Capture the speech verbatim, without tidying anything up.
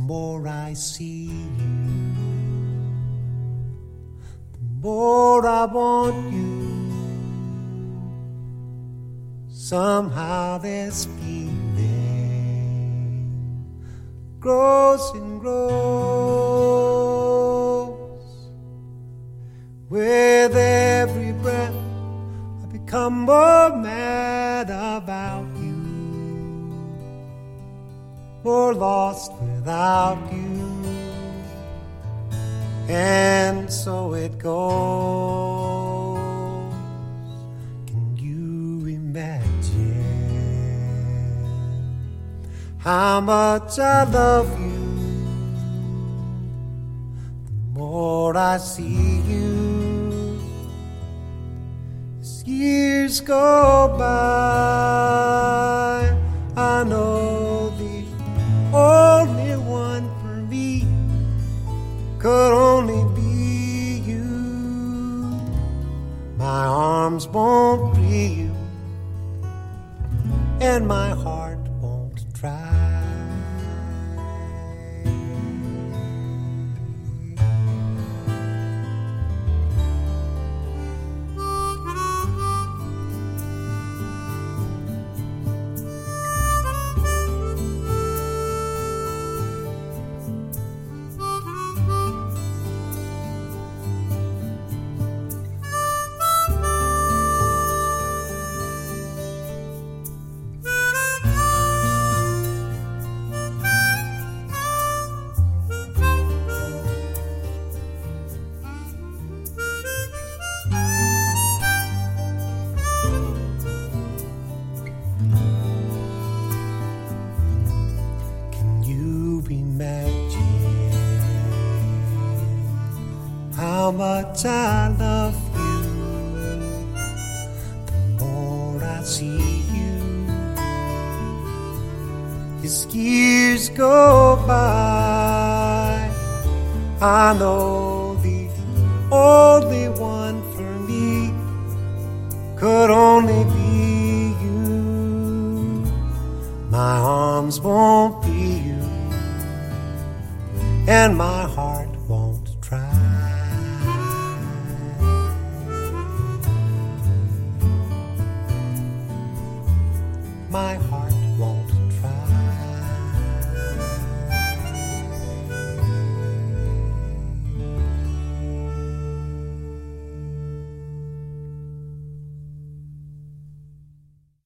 more I see you, the more I want you. Somehow this feeling grows and grows. With every breath I become more mad about you, more lost without you. And so it goes. Can you imagine how much I love you? The more I see you, as years go by, I know the only one for me could only be you. My arms won't free you, and my heart won't try. How much I love you, the more I see you, as years go by, I know the only one for me could only be you. My arms won't be you, and my heart won't try. My heart won't